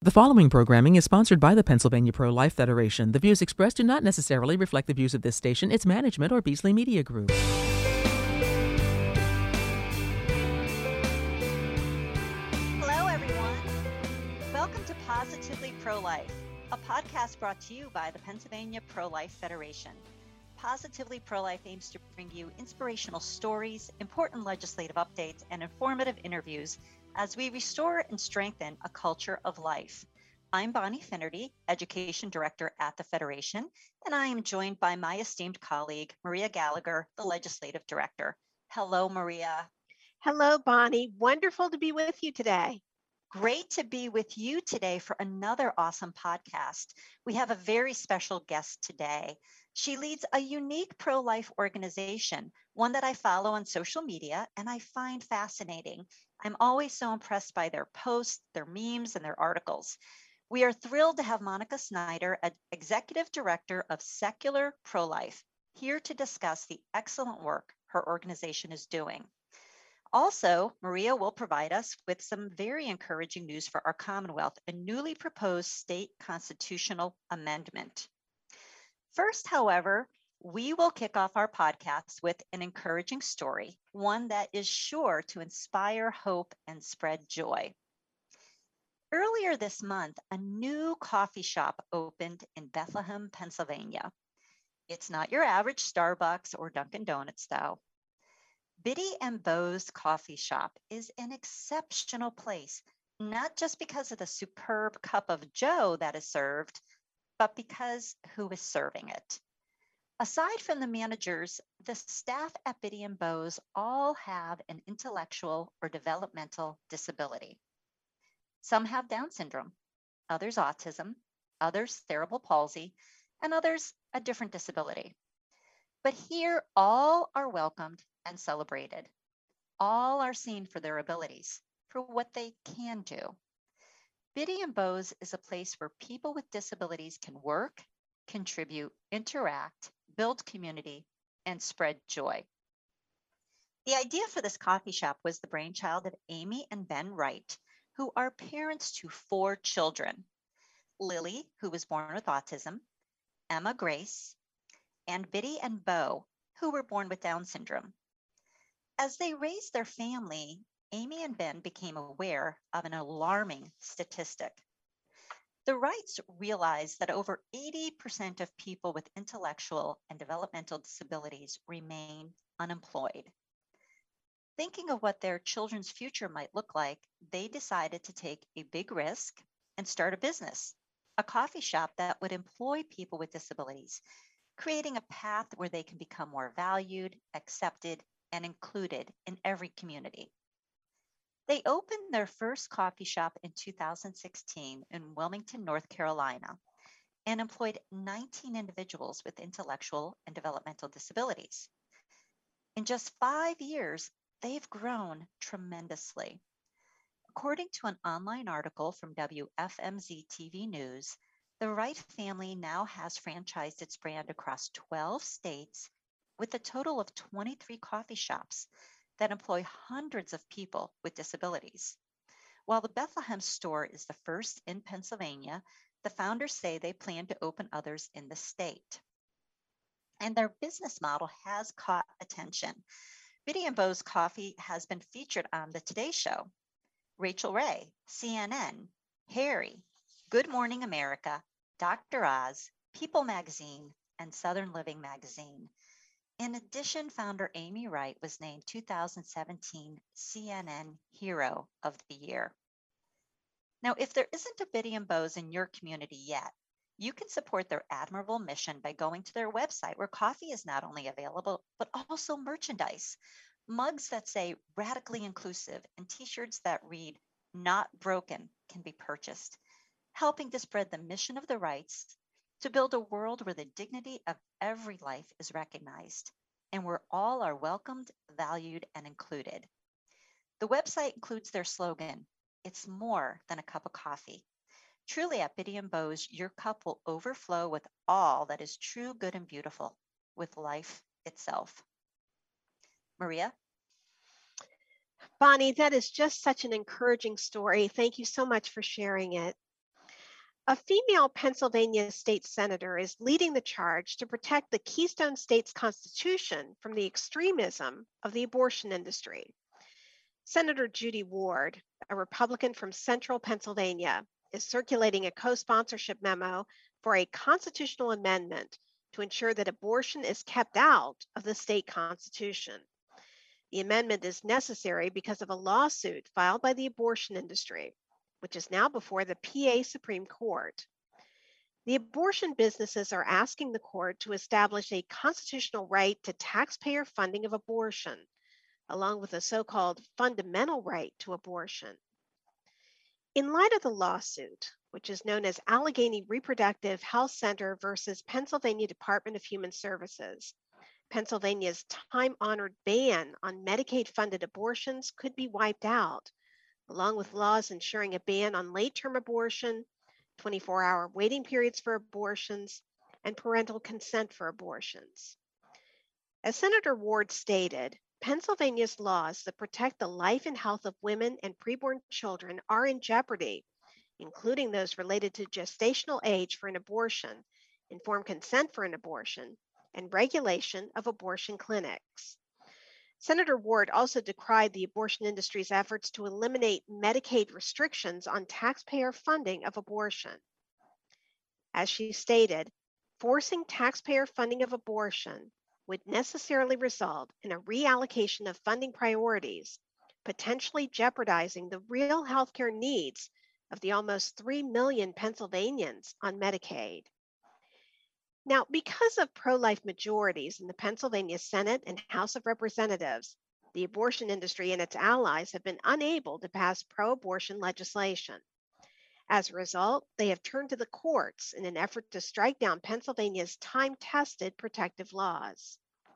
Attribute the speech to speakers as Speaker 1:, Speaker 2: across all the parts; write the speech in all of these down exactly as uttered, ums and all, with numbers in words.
Speaker 1: The following programming is sponsored by the Pennsylvania Pro-Life Federation. The views expressed do not necessarily reflect the views of this station, its management, or Beasley Media Group.
Speaker 2: Hello, everyone. Welcome to Positively Pro-Life, a podcast brought to you by the Pennsylvania Pro-Life Federation. Positively Pro-Life aims to bring you inspirational stories, important legislative updates, and informative interviews as we restore and strengthen a culture of life. I'm Bonnie Finnerty, Education Director at the Federation, and I am joined by my esteemed colleague, Maria Gallagher, the Legislative Director. Hello, Maria.
Speaker 3: Hello, Bonnie. Wonderful to be with you today.
Speaker 2: Great to be with you today for another awesome podcast. We have a very special guest today. She leads a unique pro-life organization, one that I follow on social media and I find fascinating. I'm always so impressed by their posts, their memes, and their articles. We are thrilled to have Monica Snyder, Executive Director of Secular Pro-Life, here to discuss the excellent work her organization is doing. Also, Maria will provide us with some very encouraging news for our Commonwealth, a newly proposed state constitutional amendment. First, however, we will kick off our podcast with an encouraging story, one that is sure to inspire hope and spread joy. Earlier this month, a new coffee shop opened in Bethlehem, Pennsylvania. It's not your average Starbucks or Dunkin' Donuts, though. Biddy and Beau's Coffee Shop is an exceptional place, not just because of the superb cup of joe that is served, but because who is serving it. Aside from the managers, the staff at Biddy and Beau's all have an intellectual or developmental disability. Some have Down syndrome, others autism, others cerebral palsy, and others a different disability. But here, all are welcomed and celebrated. All are seen for their abilities, for what they can do. Biddy and Beau's is a place where people with disabilities can work, contribute, interact, build community, and spread joy. The idea for this coffee shop was the brainchild of Amy and Ben Wright, who are parents to four children: Lily, who was born with autism, Emma Grace, and Biddy and Beau, who were born with Down syndrome. As they raised their family, Amy and Ben became aware of an alarming statistic. The Wrights realized that over eighty percent of people with intellectual and developmental disabilities remain unemployed. Thinking of what their children's future might look like, they decided to take a big risk and start a business, a coffee shop that would employ people with disabilities, creating a path where they can become more valued, accepted, and included in every community. They opened their first coffee shop in two thousand sixteen in Wilmington, North Carolina, and employed nineteen individuals with intellectual and developmental disabilities. In just five years, they've grown tremendously. According to an online article from W F M Z T V News, the Wright family now has franchised its brand across twelve states with a total of twenty-three coffee shops that employ hundreds of people with disabilities. While the Bethlehem store is the first in Pennsylvania, the founders say they plan to open others in the state. And their business model has caught attention. Biddy and Beau's Coffee has been featured on The Today Show, Rachel Ray, C N N, Harry, Good Morning America, Doctor Oz, People Magazine, and Southern Living Magazine. In addition, founder Amy Wright was named two thousand seventeen C N N Hero of the Year. Now, if there isn't a Biddy and Beau's in your community yet, you can support their admirable mission by going to their website, where coffee is not only available, but also merchandise. Mugs that say radically inclusive and t-shirts that read not broken can be purchased, helping to spread the mission of the Wrights to build a world where the dignity of every life is recognized and where all are welcomed, valued, and included. The website includes their slogan, "It's more than a cup of coffee." Truly, at Biddy and Beau's, your cup will overflow with all that is true, good, and beautiful, with life itself. Maria?
Speaker 3: Bonnie, that is just such an encouraging story. Thank you so much for sharing it. A female Pennsylvania state senator is leading the charge to protect the Keystone State's Constitution from the extremism of the abortion industry. Senator Judy Ward, a Republican from central Pennsylvania, is circulating a co-sponsorship memo for a constitutional amendment to ensure that abortion is kept out of the state constitution. The amendment is necessary because of a lawsuit filed by the abortion industry, which is now before the P A Supreme Court. The abortion businesses are asking the court to establish a constitutional right to taxpayer funding of abortion, along with a so-called fundamental right to abortion. In light of the lawsuit, which is known as Allegheny Reproductive Health Center versus Pennsylvania Department of Human Services, Pennsylvania's time-honored ban on Medicaid-funded abortions could be wiped out, along with laws ensuring a ban on late-term abortion, twenty-four hour waiting periods for abortions, and parental consent for abortions. As Senator Ward stated, Pennsylvania's laws that protect the life and health of women and preborn children are in jeopardy, including those related to gestational age for an abortion, informed consent for an abortion, and regulation of abortion clinics. Senator Ward also decried the abortion industry's efforts to eliminate Medicaid restrictions on taxpayer funding of abortion. As she stated, forcing taxpayer funding of abortion would necessarily result in a reallocation of funding priorities, potentially jeopardizing the real healthcare needs of the almost three million Pennsylvanians on Medicaid. Now, because of pro-life majorities in the Pennsylvania Senate and House of Representatives, the abortion industry and its allies have been unable to pass pro-abortion legislation. As a result, they have turned to the courts in an effort to strike down Pennsylvania's time-tested protective laws.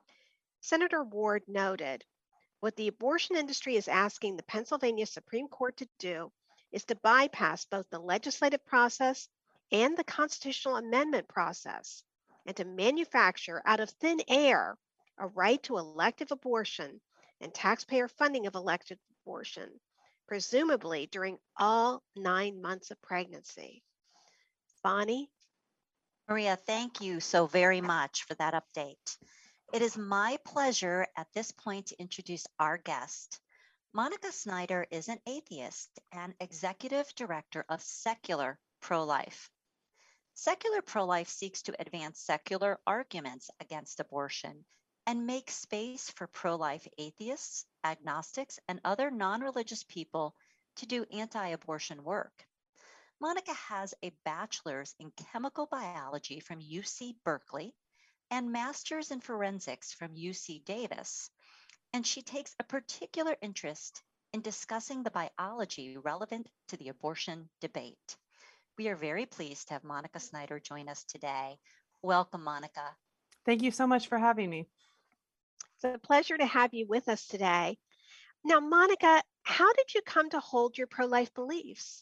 Speaker 3: Senator Ward noted, what the abortion industry is asking the Pennsylvania Supreme Court to do is to bypass both the legislative process and the constitutional amendment process, and to manufacture out of thin air a right to elective abortion and taxpayer funding of elective abortion, presumably during all nine months of pregnancy. Bonnie?
Speaker 2: Maria, thank you so very much for that update. It is my pleasure at this point to introduce our guest. Monica Snyder is an atheist and executive director of Secular Pro-Life. Secular pro-life seeks to advance secular arguments against abortion and make space for pro-life atheists, agnostics, and other non-religious people to do anti-abortion work. Monica has a bachelor's in chemical biology from U C Berkeley and master's in forensics from U C Davis, and she takes a particular interest in discussing the biology relevant to the abortion debate. We are very pleased to have Monica Snyder join us today. Welcome, Monica.
Speaker 4: Thank you so much for having me.
Speaker 3: It's a pleasure to have you with us today. Now, Monica, how did you come to hold your pro-life beliefs?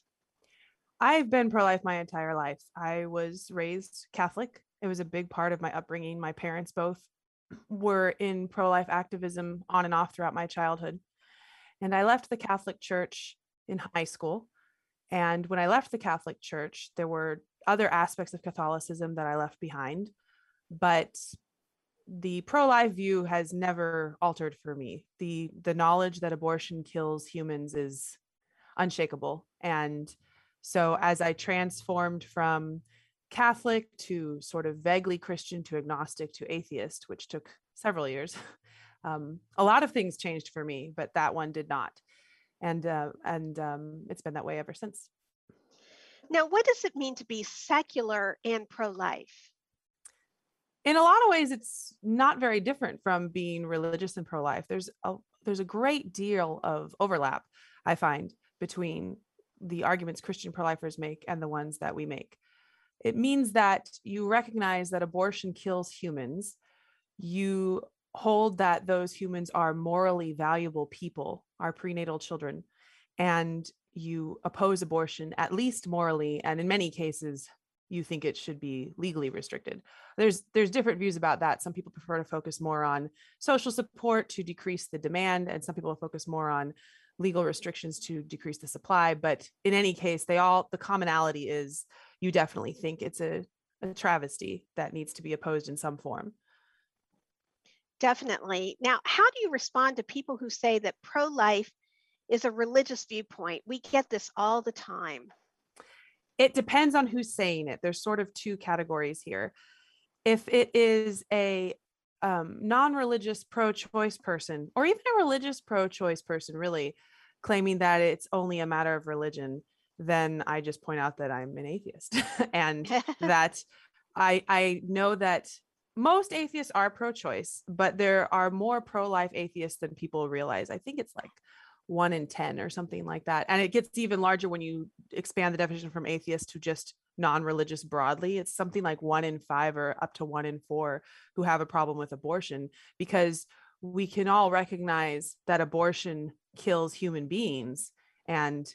Speaker 4: I've been pro-life my entire life. I was raised Catholic. It was a big part of my upbringing. My parents both were in pro-life activism on and off throughout my childhood. And I left the Catholic Church in high school. And when I left the Catholic Church, there were other aspects of Catholicism that I left behind, but the pro-life view has never altered for me. The, the knowledge that abortion kills humans is unshakable. And so as I transformed from Catholic to sort of vaguely Christian to agnostic to atheist, which took several years, um, a lot of things changed for me, but that one did not. And uh, and um, it's been that way ever since.
Speaker 3: Now, what does it mean to be secular and pro-life?
Speaker 4: In a lot of ways, it's not very different from being religious and pro-life. There's a there's a great deal of overlap, I find, between the arguments Christian pro-lifers make and the ones that we make. It means that you recognize that abortion kills humans. You hold that those humans are morally valuable people, our prenatal children, and you oppose abortion, at least morally, and in many cases, you think it should be legally restricted. There's there's different views about that. Some people prefer to focus more on social support to decrease the demand, and some people focus more on legal restrictions to decrease the supply. But in any case, they all the commonality is you definitely think it's a, a travesty that needs to be opposed in some form.
Speaker 3: Definitely. Now, how do you respond to people who say that pro-life is a religious viewpoint? We get this all the time.
Speaker 4: It depends on who's saying it. There's sort of two categories here. If it is a um, non-religious pro-choice person, or even a religious pro-choice person, really claiming that it's only a matter of religion, then I just point out that I'm an atheist and that I I know that most atheists are pro-choice, but there are more pro-life atheists than people realize. I think it's like one in ten or something like that. And it gets even larger when you expand the definition from atheist to just non-religious broadly. It's something like one in five or up to one in four who have a problem with abortion, because we can all recognize that abortion kills human beings and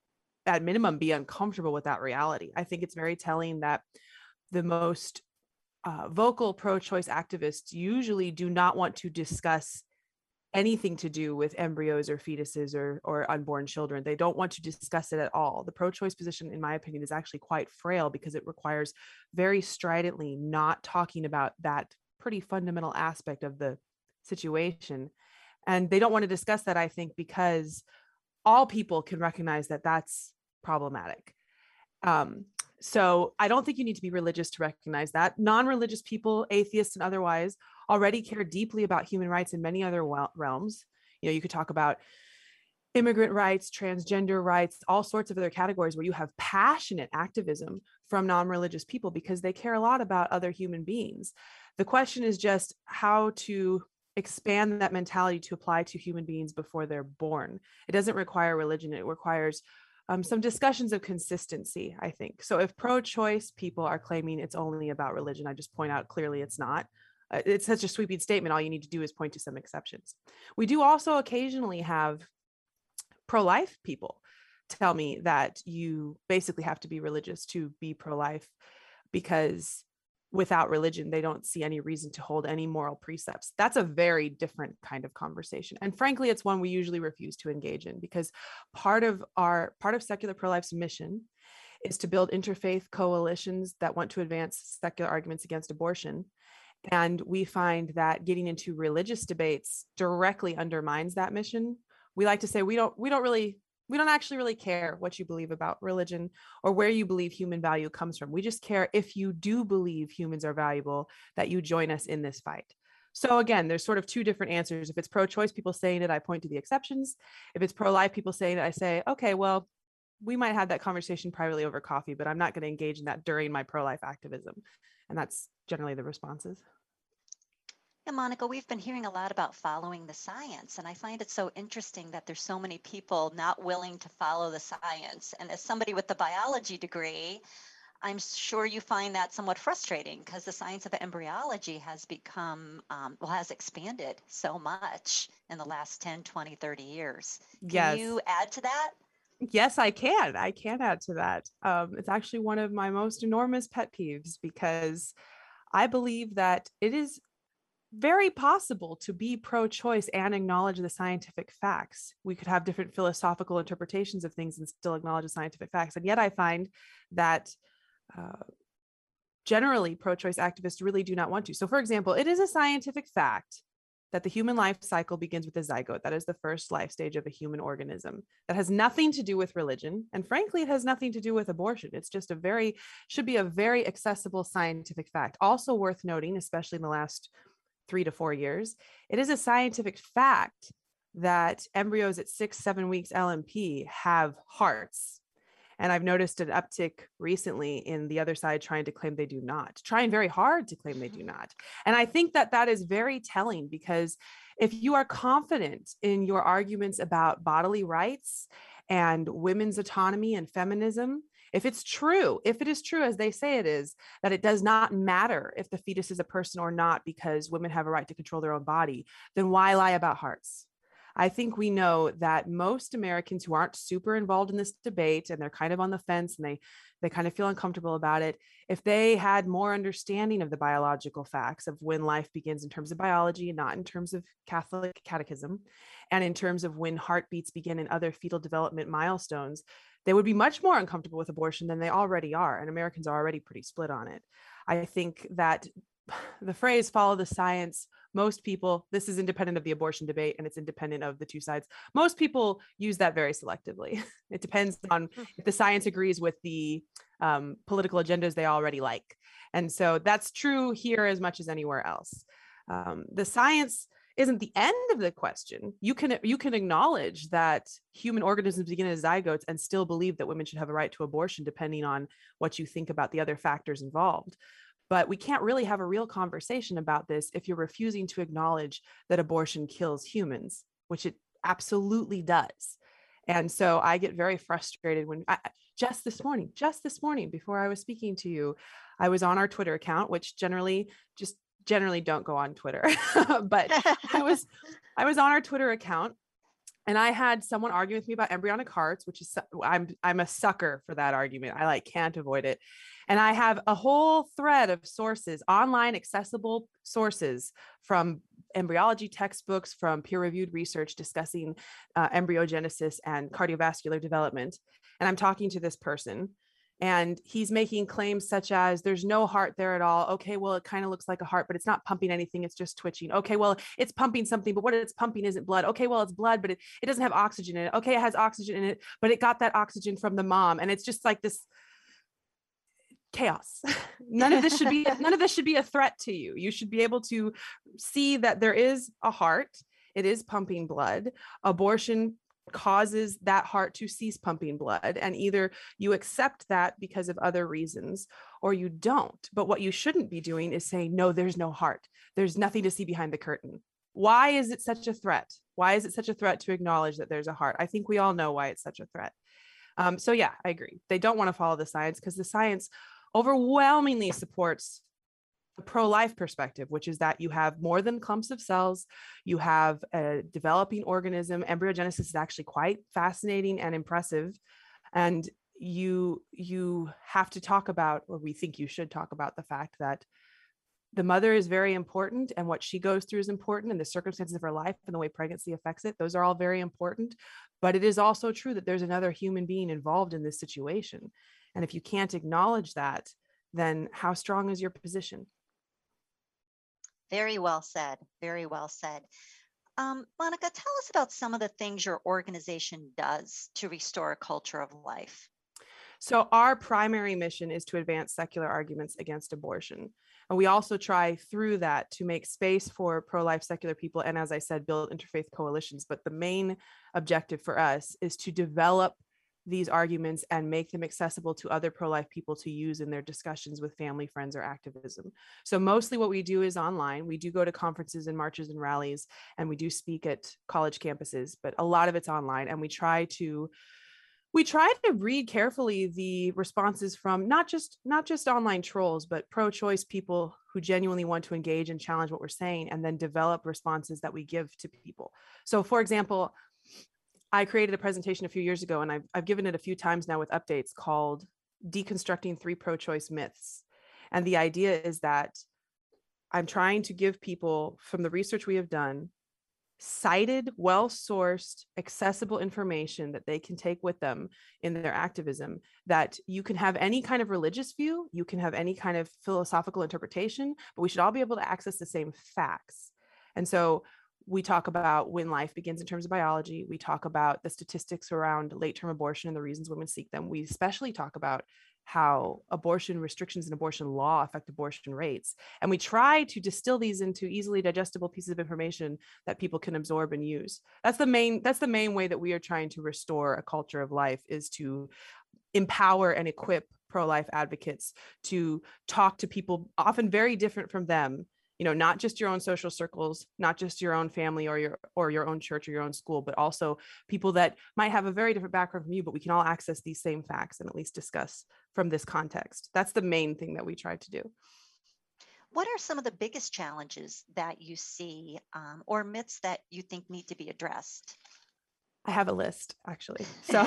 Speaker 4: at minimum be uncomfortable with that reality. I think it's very telling that the most uh, vocal pro-choice activists usually do not want to discuss anything to do with embryos or fetuses or, or unborn children. They don't want to discuss it at all. The pro-choice position, in my opinion, is actually quite frail because it requires very stridently not talking about that pretty fundamental aspect of the situation. And they don't want to discuss that, I think, because all people can recognize that that's problematic. Um, so I don't think you need to be religious to recognize that. Non-religious people, atheists and otherwise, already care deeply about human rights in many other realms. You know, you could talk about immigrant rights, transgender rights, all sorts of other categories where you have passionate activism from non-religious people because they care a lot about other human beings. The question is just how to expand that mentality to apply to human beings before they're born. It doesn't require religion. It requires um, some discussions of consistency, I think. So if pro-choice people are claiming it's only about religion, I just point out clearly it's not. Uh, it's such a sweeping statement. All you need to do is point to some exceptions. We do also occasionally have pro-life people tell me that you basically have to be religious to be pro-life, because without religion, they don't see any reason to hold any moral precepts. That's a very different kind of conversation. And frankly, it's one we usually refuse to engage in, because part of our, part of Secular Pro-Life's mission is to build interfaith coalitions that want to advance secular arguments against abortion. And we find that getting into religious debates directly undermines that mission. We like to say we don't, we don't really, we don't actually really care what you believe about religion or where you believe human value comes from. We just care if you do believe humans are valuable, that you join us in this fight. So again, there's sort of two different answers. If it's pro-choice people saying it, I point to the exceptions. If it's pro-life people saying it, I say, okay, well, we might have that conversation privately over coffee, but I'm not going to engage in that during my pro-life activism. And that's generally the responses.
Speaker 2: Yeah, Monica, we've been hearing a lot about following the science, and I find it so interesting that there's so many people not willing to follow the science. And as somebody with the biology degree, I'm sure you find that somewhat frustrating because the science of embryology has become, um, well, has expanded so much in the last ten, twenty, thirty years. Can
Speaker 4: Yes.
Speaker 2: you add to that?
Speaker 4: Yes, I can. I can add to that. Um, it's actually one of my most enormous pet peeves, because I believe that it is very possible to be pro-choice and acknowledge the scientific facts. We could have different philosophical interpretations of things and still acknowledge the scientific facts. And yet I find that uh, generally pro-choice activists really do not want to. So for example, it is a scientific fact that the human life cycle begins with a zygote. That is the first life stage of a human organism. That has nothing to do with religion. And frankly, it has nothing to do with abortion. It's just a very, should be a very accessible scientific fact. Also worth noting, especially in the last three to four years, it is a scientific fact that embryos at six, seven weeks L M P have hearts. And I've noticed an uptick recently in the other side trying to claim they do not, trying very hard to claim they do not. And I think that that is very telling, because if you are confident in your arguments about bodily rights and women's autonomy and feminism, if it's true, if it is true, as they say it is, that it does not matter if the fetus is a person or not because women have a right to control their own body, then why lie about hearts? I think we know that most Americans who aren't super involved in this debate and they're kind of on the fence and they they kind of feel uncomfortable about it, if they had more understanding of the biological facts of when life begins in terms of biology, not in terms of Catholic catechism, and in terms of when heartbeats begin and other fetal development milestones, they would be much more uncomfortable with abortion than they already are. And Americans are already pretty split on it. I think that the phrase follow the science, most people, this is independent of the abortion debate and it's independent of the two sides. Most people use that very selectively. It depends on if the science agrees with the um, political agendas they already like. And so that's true here as much as anywhere else. Um, the science isn't the end of the question. You can you can acknowledge that human organisms begin as zygotes and still believe that women should have a right to abortion, depending on what you think about the other factors involved. But we can't really have a real conversation about this if you're refusing to acknowledge that abortion kills humans, which it absolutely does. And so I get very frustrated when I, just this morning, just this morning, before I was speaking to you, I was on our Twitter account, which generally just generally don't go on Twitter, but I was, I was on our Twitter account and I had someone argue with me about embryonic hearts, which is, I'm, I'm a sucker for that argument. I like can't avoid it. And I have a whole thread of sources, online accessible sources from embryology textbooks, from peer-reviewed research discussing uh, embryogenesis and cardiovascular development. And I'm talking to this person and he's making claims such as there's no heart there at all. Okay, well, it kind of looks like a heart, but it's not pumping anything. It's just twitching. Okay, well, it's pumping something, but what it's pumping isn't blood. Okay, well, it's blood, but it, it doesn't have oxygen in it. Okay, it has oxygen in it, but it got that oxygen from the mom. And it's just like this chaos. None of this should be, none of this should be a threat to you. You should be able to see that there is a heart. It is pumping blood. Abortion causes that heart to cease pumping blood. And either you accept that because of other reasons or you don't. But what you shouldn't be doing is saying, no, there's no heart. There's nothing to see behind the curtain. Why is it such a threat? Why is it such a threat to acknowledge that there's a heart? I think we all know why it's such a threat. Um, so yeah, I agree. They don't want to follow the science because the science overwhelmingly supports the pro-life perspective, which is that you have more than clumps of cells, you have a developing organism. Embryogenesis is actually quite fascinating and impressive. And you, you have to talk about, or we think you should talk about the fact that the mother is very important and what she goes through is important and the circumstances of her life and the way pregnancy affects it. Those are all very important. But it is also true that there's another human being involved in this situation. And if you can't acknowledge that, then how strong is your position?
Speaker 2: Very well said. Very well said. Um, Monica, tell us about some of the things your organization does to restore a culture of life.
Speaker 4: So our primary mission is to advance secular arguments against abortion. And we also try through that to make space for pro-life secular people. And as I said, build interfaith coalitions. But the main objective for us is to develop these arguments and make them accessible to other pro-life people to use in their discussions with family, friends, or activism. So mostly what we do is online. We do go to conferences and marches and rallies, and we do speak at college campuses, but a lot of it's online. And we try to we try to read carefully the responses from not just not just online trolls, but pro-choice people who genuinely want to engage and challenge what we're saying, and then develop responses that we give to people. So for example, I created a presentation a few years ago, and I've, I've given it a few times now with updates, called Deconstructing Three Pro-Choice Myths. And the idea is that I'm trying to give people, from the research we have done, cited, well-sourced, accessible information that they can take with them in their activism, that you can have any kind of religious view, you can have any kind of philosophical interpretation, but we should all be able to access the same facts. And so we talk about when life begins in terms of biology. We talk about the statistics around late-term abortion and the reasons women seek them. We especially talk about how abortion restrictions and abortion law affect abortion rates. And we try to distill these into easily digestible pieces of information that people can absorb and use. That's the main, that's the main way that we are trying to restore a culture of life, is to empower and equip pro-life advocates to talk to people often very different from them. You know, not just your own social circles, not just your own family or your or your own church or your own school, but also people that might have a very different background from you, but we can all access these same facts and at least discuss from this context. That's the main thing that we try to do.
Speaker 2: What are some of the biggest challenges that you see um, or myths that you think need to be addressed?
Speaker 4: I have a list, actually. So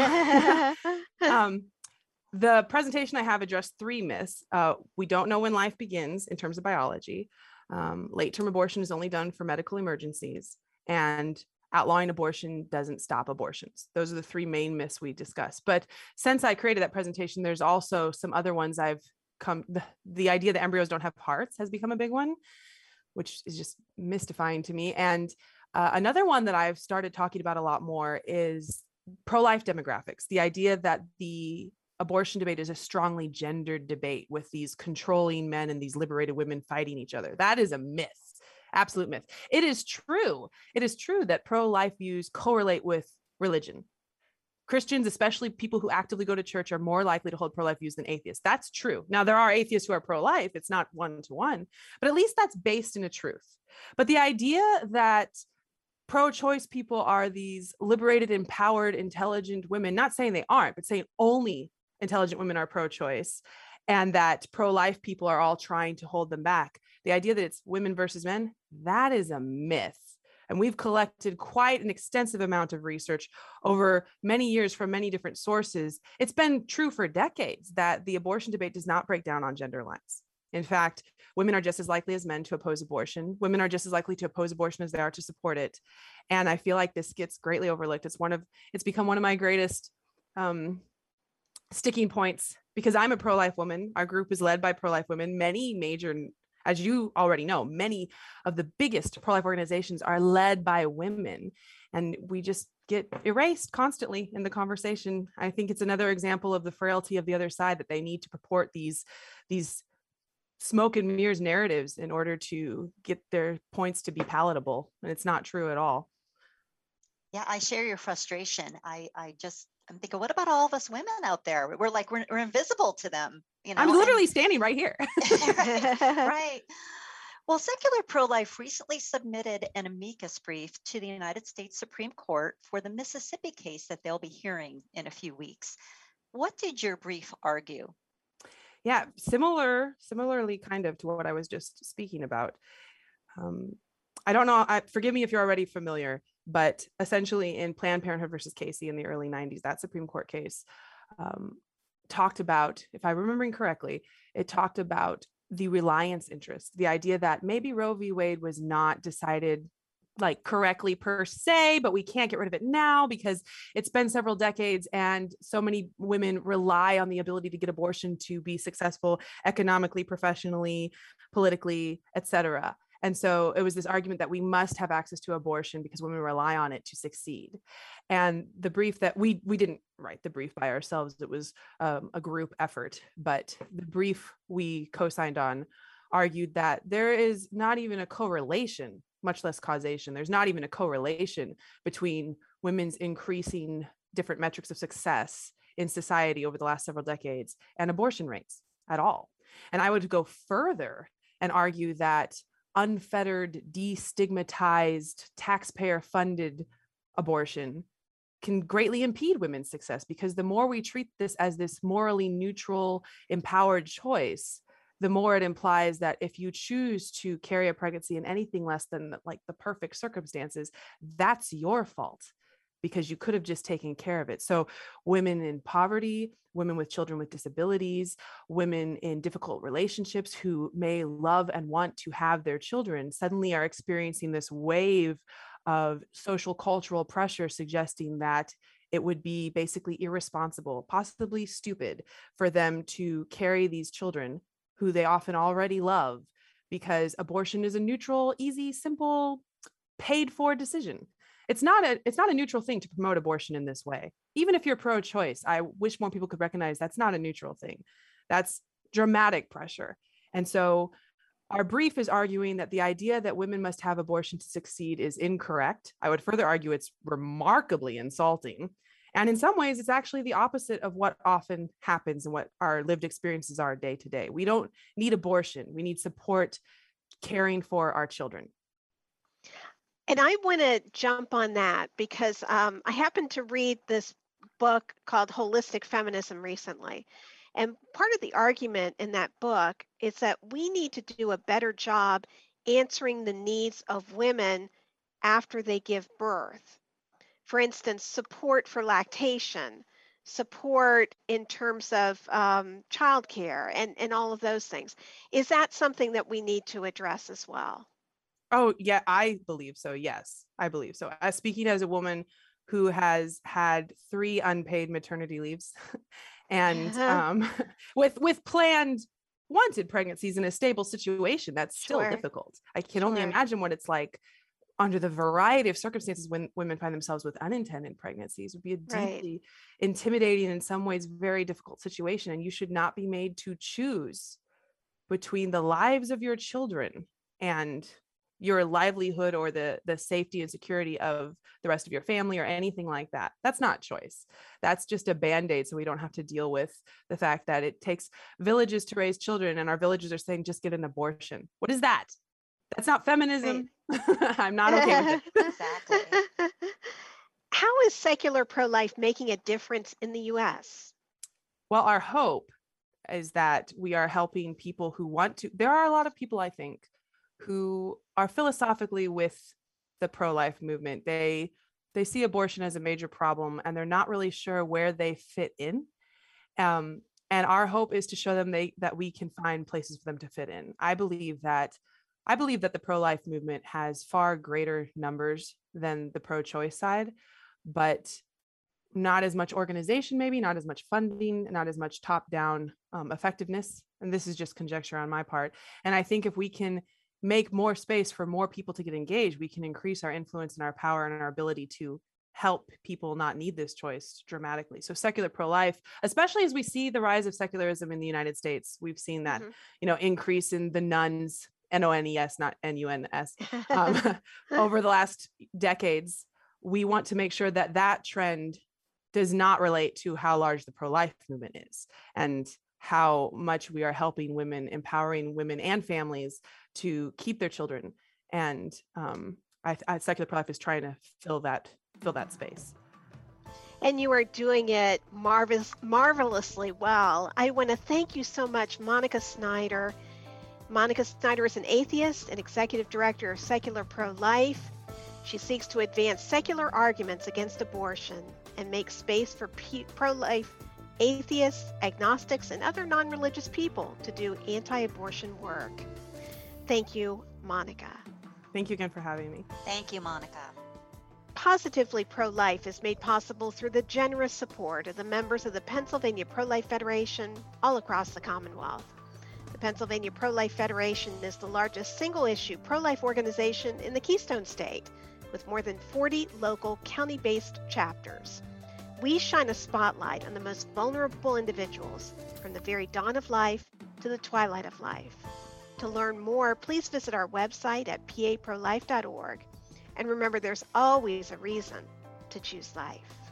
Speaker 4: um, the presentation I have addressed three myths. Uh, we don't know when life begins in terms of biology. Um, late-term abortion is only done for medical emergencies. And outlawing abortion doesn't stop abortions. Those are the three main myths we discuss. But since I created that presentation, there's also some other ones I've come, the, the idea that embryos don't have hearts has become a big one, which is just mystifying to me. And uh, another one that I've started talking about a lot more is pro-life demographics. The idea that the abortion debate is a strongly gendered debate with these controlling men and these liberated women fighting each other. That is a myth. Absolute myth. It is true. It is true that pro-life views correlate with religion. Christians, especially people who actively go to church, are more likely to hold pro-life views than atheists. That's true. Now, there are atheists who are pro-life. It's not one-to-one, but at least that's based in a truth. But the idea that pro-choice people are these liberated, empowered, intelligent women, not saying they aren't, but saying only intelligent women are pro-choice, and that pro-life people are all trying to hold them back. The idea that it's women versus men, that is a myth. And we've collected quite an extensive amount of research over many years from many different sources. It's been true for decades that the abortion debate does not break down on gender lines. In fact, women are just as likely as men to oppose abortion. Women are just as likely to oppose abortion as they are to support it. And I feel like this gets greatly overlooked. It's one of, it's become one of my greatest um, sticking points because I'm a pro-life woman. Our group is led by pro-life women. Many major, as you already know, many of the biggest pro-life organizations are led by women. And we just get erased constantly in the conversation. I think it's another example of the frailty of the other side, that they need to purport these, these smoke and mirrors narratives in order to get their points to be palatable. And it's not true at all.
Speaker 2: Yeah, I share your frustration. I, I just, I'm thinking, what about all of us women out there? We're like, we're, we're invisible to them. You know,
Speaker 4: I'm literally
Speaker 2: and,
Speaker 4: standing right here.
Speaker 2: right, right. Well, Secular Pro-Life recently submitted an amicus brief to the United States Supreme Court for the Mississippi case that they'll be hearing in a few weeks. What did your brief argue?
Speaker 4: Yeah, similar, similarly kind of to what I was just speaking about. Um, I don't know, I, forgive me if you're already familiar, but essentially in Planned Parenthood versus Casey in the early nineties, that Supreme Court case um, talked about, if I'm remembering correctly, it talked about the reliance interest, the idea that maybe Roe v. Wade was not decided like correctly per se, but we can't get rid of it now because it's been several decades and so many women rely on the ability to get abortion to be successful economically, professionally, politically, et cetera. And so it was this argument that we must have access to abortion because women rely on it to succeed. And the brief that we we didn't write the brief by ourselves, it was um, a group effort, but the brief we co-signed on argued that there is not even a correlation, much less causation. There's not even a correlation between women's increasing different metrics of success in society over the last several decades and abortion rates at all. And I would go further and argue that unfettered, destigmatized, taxpayer-funded abortion can greatly impede women's success, because the more we treat this as this morally neutral, empowered choice, the more it implies that if you choose to carry a pregnancy in anything less than like the perfect circumstances, that's your fault, because you could have just taken care of it. So women in poverty, women with children with disabilities, women in difficult relationships who may love and want to have their children suddenly are experiencing this wave of social cultural pressure suggesting that it would be basically irresponsible, possibly stupid, for them to carry these children who they often already love, because abortion is a neutral, easy, simple, paid for decision. It's not a it's not a neutral thing to promote abortion in this way. Even if you're pro-choice, I wish more people could recognize that's not a neutral thing. That's dramatic pressure. And so our brief is arguing that the idea that women must have abortion to succeed is incorrect. I would further argue it's remarkably insulting. And in some ways, it's actually the opposite of what often happens and what our lived experiences are day to day. We don't need abortion. We need support caring for our children.
Speaker 3: And I want to jump on that because um, I happened to read this book called Holistic Feminism recently. And part of the argument in that book is that we need to do a better job answering the needs of women after they give birth. For instance, support for lactation, support in terms of um, childcare, and, and all of those things. Is that something that we need to address as well?
Speaker 4: Oh, yeah, I believe so. Yes, I believe so. As speaking as a woman who has had three unpaid maternity leaves and um, with with planned wanted pregnancies in a stable situation, that's still
Speaker 3: Sure.
Speaker 4: difficult. I can only
Speaker 3: Sure.
Speaker 4: imagine what it's like under the variety of circumstances when women find themselves with unintended pregnancies. It would be a
Speaker 3: Right.
Speaker 4: deeply intimidating, in some ways, very difficult situation. And you should not be made to choose between the lives of your children and your livelihood or the the safety and security of the rest of your family or anything like that. That's not choice. That's just a band-aid so we don't have to deal with the fact that it takes villages to raise children, and our villages are saying just get an abortion. What is that? That's not feminism. I'm not okay with it.
Speaker 2: Exactly.
Speaker 3: How is secular pro-life making a difference in the U S?
Speaker 4: Well, our hope is that we are helping people who want to. There are a lot of people, I think, who are philosophically with the pro-life movement. They they see abortion as a major problem, and they're not really sure where they fit in. Um, and our hope is to show them they that we can find places for them to fit in. I believe that I believe that the pro-life movement has far greater numbers than the pro-choice side, but not as much organization, maybe not as much funding, not as much top-down um, effectiveness. And this is just conjecture on my part. And I think if we can make more space for more people to get engaged, we can increase our influence and our power and our ability to help people not need this choice dramatically. So secular pro-life, especially as we see the rise of secularism in the United States, we've seen that,
Speaker 3: Mhm.
Speaker 4: you know, increase in the nuns, N O N E S, not N U N S, um, over the last decades. We want to make sure that that trend does not relate to how large the pro-life movement is and how much we are helping women, empowering women and families to keep their children. And um, I, I, secular pro-life is trying to fill that fill that space.
Speaker 3: And you are doing it marvelous, marvelously well. I want to thank you so much, Monica Snyder. Monica Snyder is an atheist and executive director of Secular Pro-Life. She seeks to advance secular arguments against abortion and make space for p- pro-life atheists, agnostics, and other non-religious people to do anti-abortion work. Thank you, Monica.
Speaker 4: Thank you again for having me.
Speaker 2: Thank you, Monica.
Speaker 3: Positively Pro-Life is made possible through the generous support of the members of the Pennsylvania Pro-Life Federation all across the Commonwealth. The Pennsylvania Pro-Life Federation is the largest single-issue pro-life organization in the Keystone State, with more than forty local county-based chapters. We shine a spotlight on the most vulnerable individuals from the very dawn of life to the twilight of life. To learn more, please visit our website at p a pro life dot org. And remember, there's always a reason to choose life.